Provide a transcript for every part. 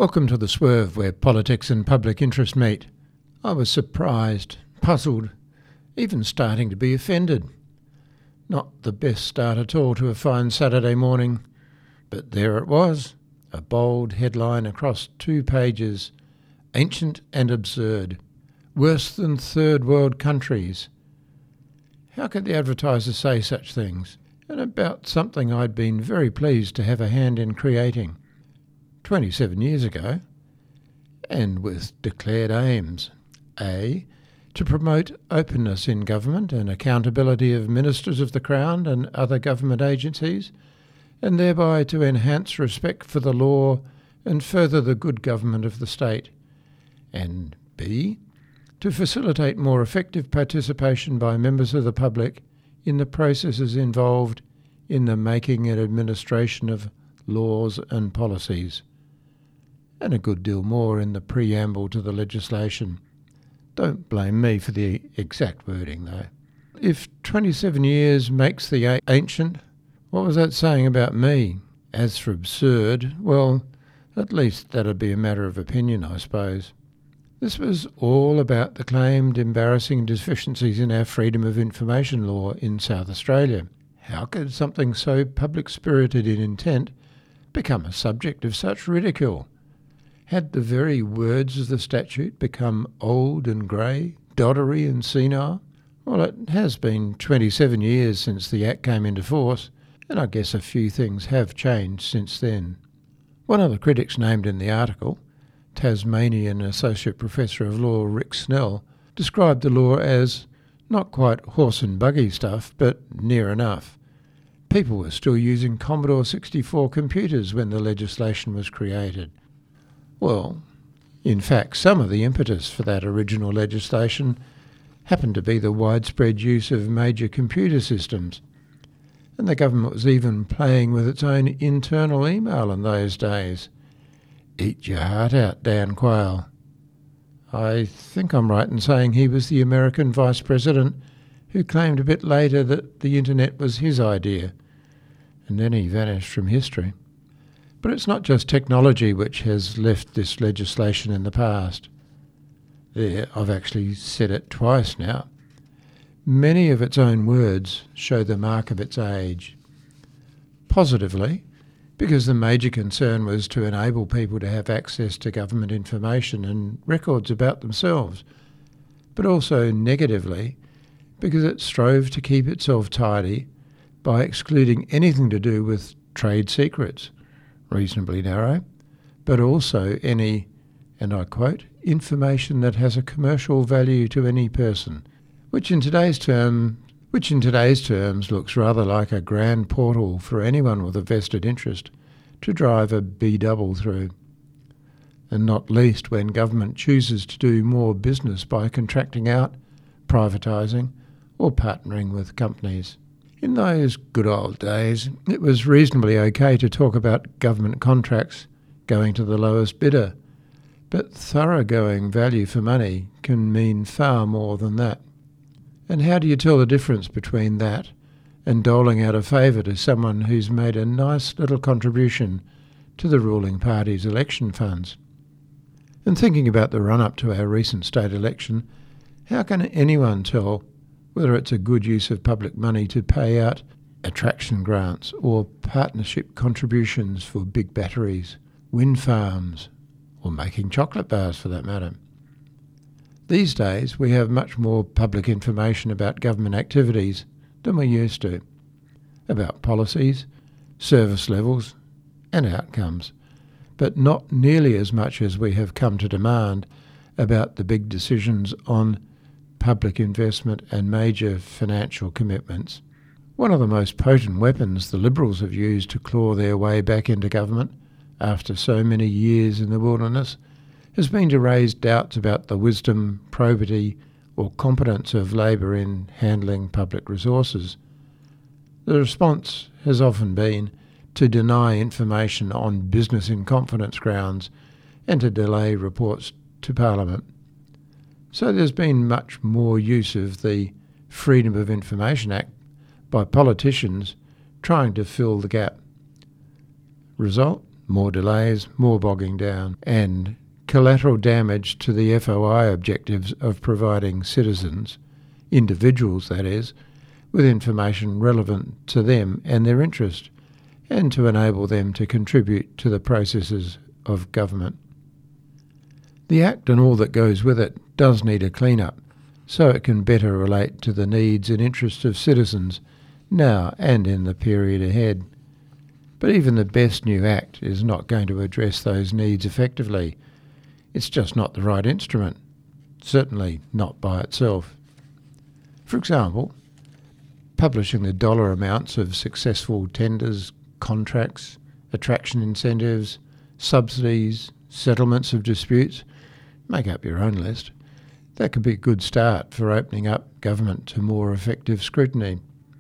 Welcome to The Swerve, where politics and public interest meet. I was surprised, puzzled, even starting to be offended. Not the best start at all to a fine Saturday morning, but there it was, a bold headline across 2 pages, ancient and absurd, worse than third world countries. How could the advertiser say such things? And about something I'd been very pleased to have a hand in creating 27 years ago, and with declared aims: A, to promote openness in government and accountability of ministers of the Crown and other government agencies, and thereby to enhance respect for the law and further the good government of the state, and B, to facilitate more effective participation by members of the public in the processes involved in the making and administration of laws and policies. And a good deal more in the preamble to the legislation. Don't blame me for the exact wording, though. If 27 years makes the ancient, what was that saying about me? As for absurd, well, at least that'd be a matter of opinion, I suppose. This was all about the claimed embarrassing deficiencies in our freedom of information law in South Australia. How could something so public-spirited in intent become a subject of such ridicule? Had the very words of the statute become old and grey, doddery and senile? Well, it has been 27 years since the Act came into force, and I guess a few things have changed since then. One of the critics named in the article, Tasmanian Associate Professor of Law Rick Snell, described the law as not quite horse and buggy stuff, but near enough. People were still using Commodore 64 computers when the legislation was created. Well, in fact, some of the impetus for that original legislation happened to be the widespread use of major computer systems, and the government was even playing with its own internal email in those days. Eat your heart out, Dan Quayle. I think I'm right in saying he was the American Vice President who claimed a bit later that the internet was his idea, and then he vanished from history. But it's not just technology which has left this legislation in the past. There, I've actually said it twice now. Many of its own words show the mark of its age. Positively, because the major concern was to enable people to have access to government information and records about themselves, but also negatively, because it strove to keep itself tidy by excluding anything to do with trade secrets, reasonably narrow, but also any, and I quote, information that has a commercial value to any person, which in today's terms looks rather like a grand portal for anyone with a vested interest to drive a B-double through, and not least when government chooses to do more business by contracting out, privatising, or partnering with companies. In those good old days, it was reasonably okay to talk about government contracts going to the lowest bidder, but thoroughgoing value for money can mean far more than that. And how do you tell the difference between that and doling out a favour to someone who's made a nice little contribution to the ruling party's election funds? And thinking about the run-up to our recent state election, how can anyone tell whether it's a good use of public money to pay out attraction grants or partnership contributions for big batteries, wind farms, or making chocolate bars for that matter? These days we have much more public information about government activities than we used to, about policies, service levels and outcomes, but not nearly as much as we have come to demand about the big decisions on public investment and major financial commitments. One of the most potent weapons the Liberals have used to claw their way back into government after so many years in the wilderness has been to raise doubts about the wisdom, probity or competence of Labor in handling public resources. The response has often been to deny information on business in confidence grounds and to delay reports to Parliament. So there's been much more use of the Freedom of Information Act by politicians trying to fill the gap. Result? more delays, more bogging down, and collateral damage to the FOI objectives of providing citizens, individuals that is, with information relevant to them and their interest, and to enable them to contribute to the processes of government. The Act and all that goes with it does need a clean-up, so it can better relate to the needs and interests of citizens now and in the period ahead. But even the best new Act is not going to address those needs effectively. It's just not the right instrument, certainly not by itself. For example, publishing the dollar amounts of successful tenders, contracts, attraction incentives, subsidies, settlements of disputes, make up your own list. That could be a good start for opening up government to more effective scrutiny.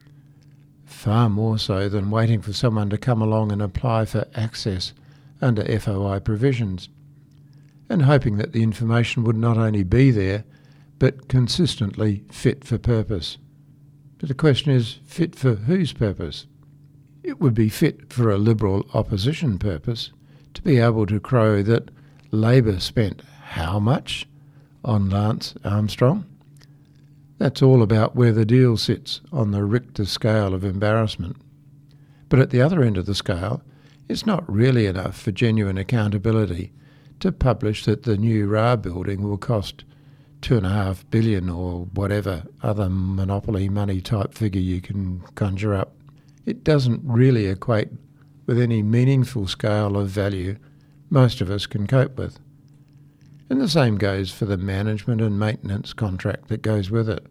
Far more so than waiting for someone to come along and apply for access under FOI provisions, and hoping that the information would not only be there, but consistently fit for purpose. But the question is, fit for whose purpose? It would be fit for a Liberal opposition purpose to be able to crow that Labor spent how much on Lance Armstrong? That's all about where the deal sits on the Richter scale of embarrassment. But at the other end of the scale, it's not really enough for genuine accountability to publish that the new RA building will cost $2.5 billion or whatever other monopoly money type figure you can conjure up. It doesn't really equate with any meaningful scale of value most of us can cope with. And the same goes for the management and maintenance contract that goes with it.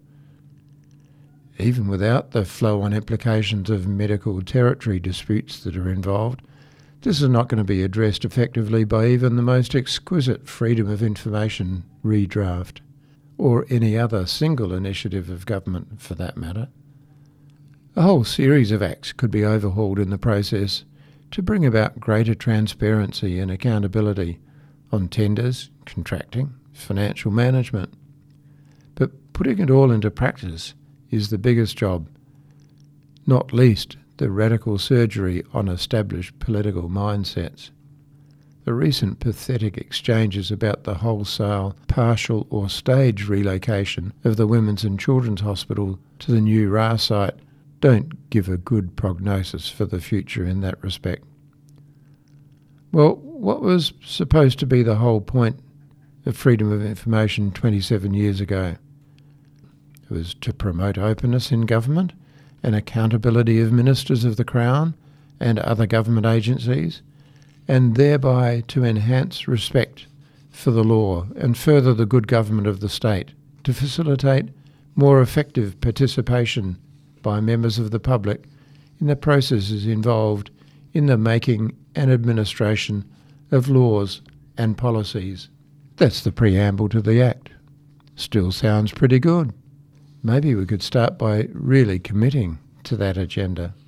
Even without the flow-on implications of medical territory disputes that are involved, this is not going to be addressed effectively by even the most exquisite freedom of information redraft, or any other single initiative of government for that matter. A whole series of acts could be overhauled in the process to bring about greater transparency and accountability on tenders, contracting, financial management. But putting it all into practice is the biggest job, not least the radical surgery on established political mindsets. The recent pathetic exchanges about the wholesale, partial or stage relocation of the Women's and Children's Hospital to the new RA site don't give a good prognosis for the future in that respect. Well, what was supposed to be the whole point of freedom of information 27 years ago? It was to promote openness in government and accountability of ministers of the Crown and other government agencies, and thereby to enhance respect for the law and further the good government of the state, to facilitate more effective participation by members of the public in the processes involved in the making and administration of laws and policies. That's the preamble to the Act. Still sounds pretty good. Maybe we could start by really committing to that agenda.